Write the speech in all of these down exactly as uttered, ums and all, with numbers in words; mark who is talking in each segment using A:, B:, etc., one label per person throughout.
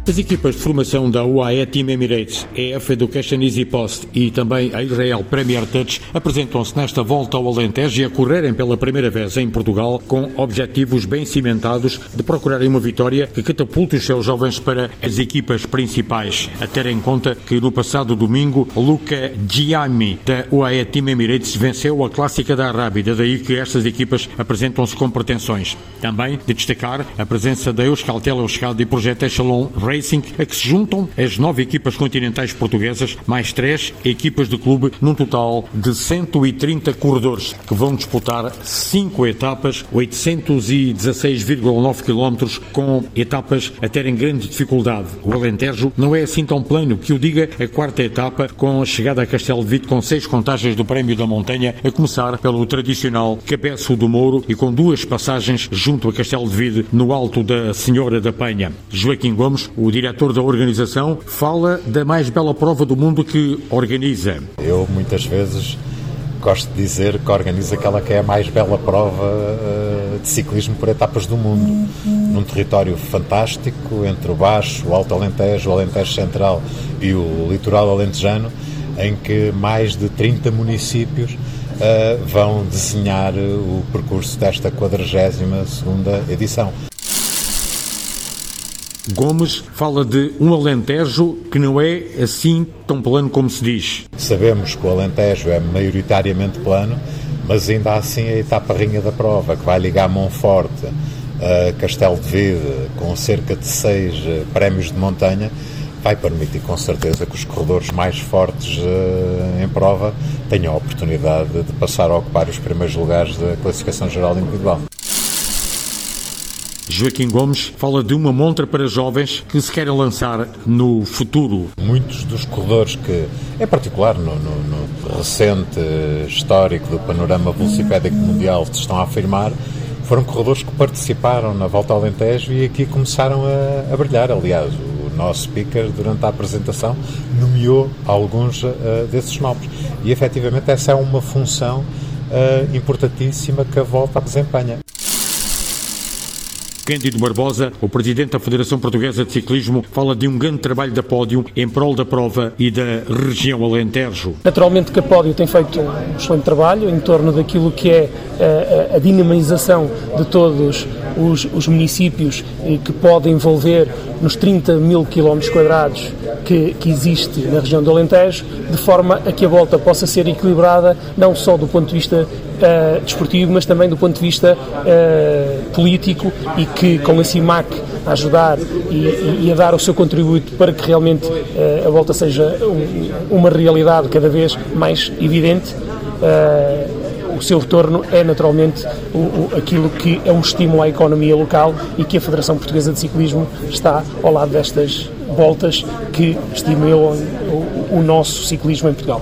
A: As equipas de formação da U A E Team Emirates, A F Education Easy Post e também a Israel Premier Touch apresentam-se nesta volta ao Alentejo e a correrem pela primeira vez em Portugal com objetivos bem cimentados de procurarem uma vitória que catapulte os seus jovens para as equipas principais. A ter em conta que no passado domingo, Luca Giammi da U A E Team Emirates venceu a Clássica da Arábida, daí que estas equipas apresentam-se com pretensões. Também de destacar a presença da Euskaltel Euskadi e Projeto Echelon Racing, a que se juntam as nove equipas continentais portuguesas, mais três equipas de clube, num total de cento e trinta corredores, que vão disputar cinco etapas, oitocentos e dezasseis vírgula nove quilómetros, com etapas a terem grande dificuldade. O Alentejo não é assim tão plano, que o diga a quarta etapa, com a chegada a Castelo de Vide com seis contagens do Prémio da Montanha, a começar pelo tradicional Cabeço do Mouro e com duas passagens junto a Castelo de Vide, no alto da Senhora da Penha. Joaquim Gomes, o diretor da organização, fala da mais bela prova do mundo que organiza.
B: Eu muitas vezes gosto de dizer que organiza aquela que é a mais bela prova uh, de ciclismo por etapas do mundo, num território fantástico, entre o Baixo, o Alto Alentejo, o Alentejo Central e o litoral alentejano, em que mais de trinta municípios uh, vão desenhar o percurso desta quadragésima segunda edição.
A: Gomes fala de um Alentejo que não é assim tão plano como se diz.
B: Sabemos que o Alentejo é maioritariamente plano, mas ainda assim a etapa rainha da prova, que vai ligar Monforte a Castelo de Vide, com cerca de seis prémios de montanha, vai permitir com certeza que os corredores mais fortes uh, em prova tenham a oportunidade de passar a ocupar os primeiros lugares da classificação geral individual.
A: Joaquim Gomes fala de uma montra para jovens que se querem lançar no futuro.
B: Muitos dos corredores que, em particular no, no, no recente histórico do panorama velocipédico mundial, estão a afirmar, foram corredores que participaram na Volta ao Alentejo e aqui começaram a, a brilhar. Aliás, o nosso speaker, durante a apresentação, nomeou alguns uh, desses nomes. E, efetivamente, essa é uma função uh, importantíssima que a Volta desempenha.
A: Cândido Barbosa, o presidente da Federação Portuguesa de Ciclismo, fala de um grande trabalho da Pódio em prol da prova e da região Alentejo.
C: Naturalmente que a Pódio tem feito um excelente trabalho em torno daquilo que é a, a dinamização de todos os, os municípios que pode envolver nos trinta mil quilómetros quadrados que, que existe na região do Alentejo, de forma a que a volta possa ser equilibrada, não só do ponto de vista Uh, desportivo, mas também do ponto de vista uh, político, e que com a CIMAC a ajudar e, e, e a dar o seu contributo para que realmente uh, a volta seja um, uma realidade cada vez mais evidente. Uh, o seu retorno é naturalmente o, o, aquilo que é um estímulo à economia local e que a Federação Portuguesa de Ciclismo está ao lado destas voltas que estimulam o, o nosso ciclismo em Portugal.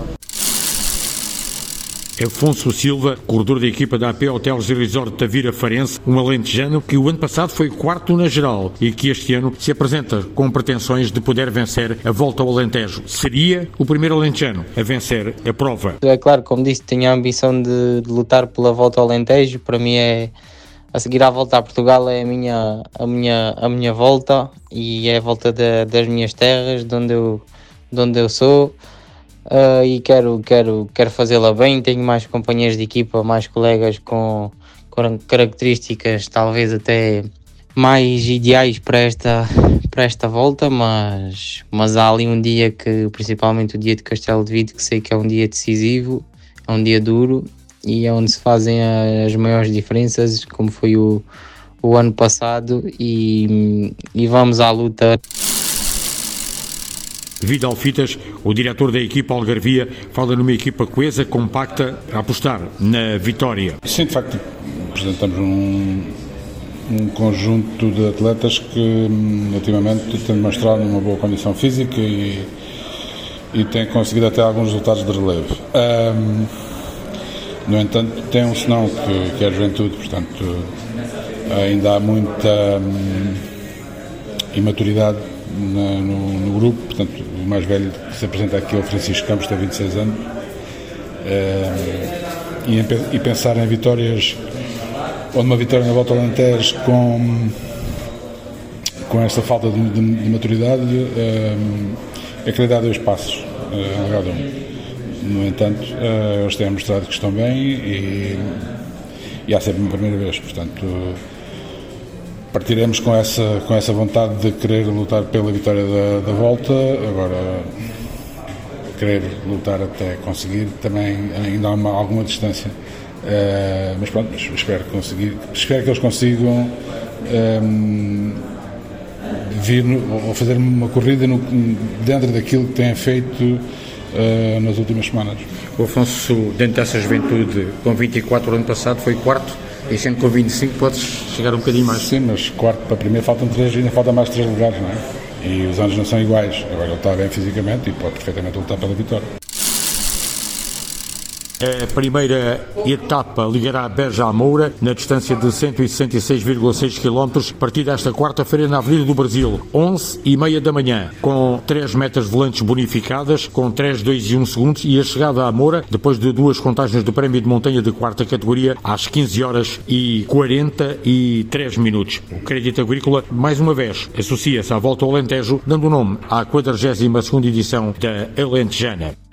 A: Afonso Silva, corredor da equipa da A P Hotels e Resort Tavira Farense, um alentejano que o ano passado foi quarto na geral e que este ano se apresenta com pretensões de poder vencer a Volta ao Alentejo. Seria o primeiro alentejano a vencer a prova.
D: É claro, como disse, tenho a ambição de, de lutar pela Volta ao Alentejo. Para mim é, a seguir à Volta a Portugal, é a minha, a minha, a minha volta, e é a volta de, das minhas terras, de onde eu, de onde eu sou. Uh, e quero, quero, quero fazê-la bem. Tenho mais companheiros de equipa, mais colegas com, com características talvez até mais ideais para esta, para esta volta, mas, mas há ali um dia que, principalmente o dia de Castelo de Vide, que sei que é um dia decisivo, é um dia duro, e é onde se fazem as maiores diferenças, como foi o, o ano passado, e, e vamos à luta.
A: Vidal Fitas, o diretor da equipa Algarvia, fala numa equipa coesa, compacta, a apostar na vitória.
E: Sim, de facto, apresentamos um, um conjunto de atletas que, ultimamente, têm demonstrado uma boa condição física e, e têm conseguido até alguns resultados de relevo. Um, no entanto, tem um senão que, que é a juventude, portanto, ainda há muita um, imaturidade Na, no, no grupo. Portanto, o mais velho que se apresenta aqui é o Francisco Campos, tem vinte e seis anos, é, e, em, e pensar em vitórias, ou numa vitória na Volta ao Alentejo com, com esta falta de, de, de maturidade, uh, é querer dar dois passos uh, em lugar de um. No entanto, uh, eles têm mostrado que estão bem e, e há sempre uma primeira vez, portanto partiremos com essa, com essa vontade de querer lutar pela vitória da, da volta. Agora, querer lutar até conseguir também ainda há uma, alguma distância, uh, mas pronto, espero conseguir, espero que eles consigam um, vir no, ou fazer uma corrida no, dentro daquilo que têm feito uh, nas últimas semanas.
A: O Afonso, dentro dessa juventude, com vinte e quatro ano passado foi quarto, e sendo com vinte e cinco podes chegar um bocadinho mais.
E: Sim, mas quarto para primeiro faltam três, ainda falta mais três lugares, não é? E os anos não são iguais. Agora ele está bem fisicamente e pode perfeitamente lutar pela vitória.
A: A primeira etapa ligará Beja a Moura, na distância de cento e sessenta e seis vírgula seis quilómetros, a partir desta quarta-feira na Avenida do Brasil, onze e meia da manhã, com três metas volantes bonificadas, com três, dois e um segundos, e a chegada à Moura, depois de duas contagens do Prémio de Montanha de quarta categoria, às quinze horas e quarenta e três minutos. O Crédito Agrícola, mais uma vez, associa-se à Volta ao Alentejo, dando nome à quadragésima segunda edição da Alentejana.